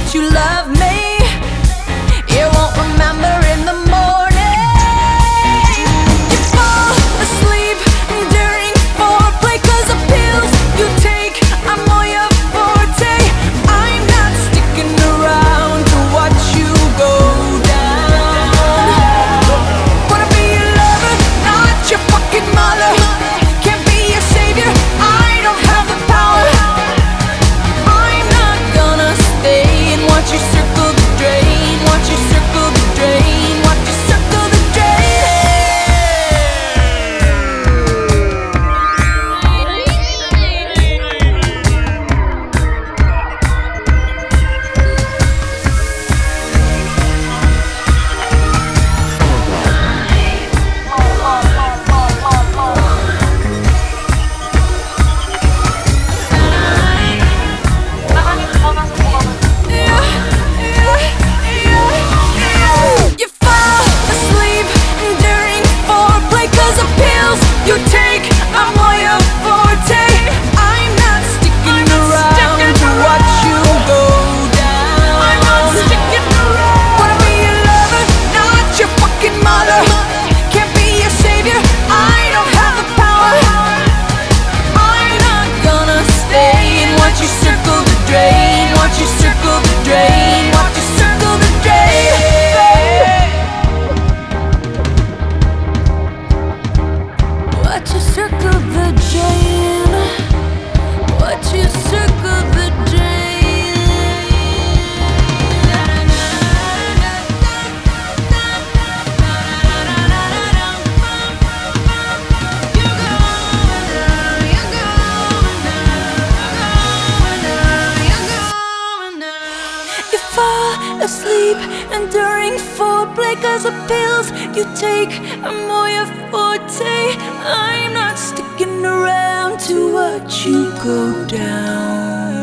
that you love me. You won't remember in the morning. You fall asleep during foreplay 'cause the pills you take are more your forte. I'm not sticking around to watch you go down. Wanna be your lover, not your fucking mother. Can't be your savior, I don't have the power. I'm not gonna stay and watch you circle the drain. Watch you circle the drain. Watch you circle the drain. You fall asleep during foreplay 'cause the pills you take are more your forte. I'm not sticking around to watch you go down. I'm not sticking around. Wanna be your lover, not your fucking mother. Can't be your savior, I don't have the power. I'm not gonna stay and watch you circle the drain. Watch you circle the drain. Watch you circle the drain. Watch you circle the drain. Watch you circle the You fall asleep and during foreplay 'cause the pills you take are more your forte. I'm not sticking around to watch you go down.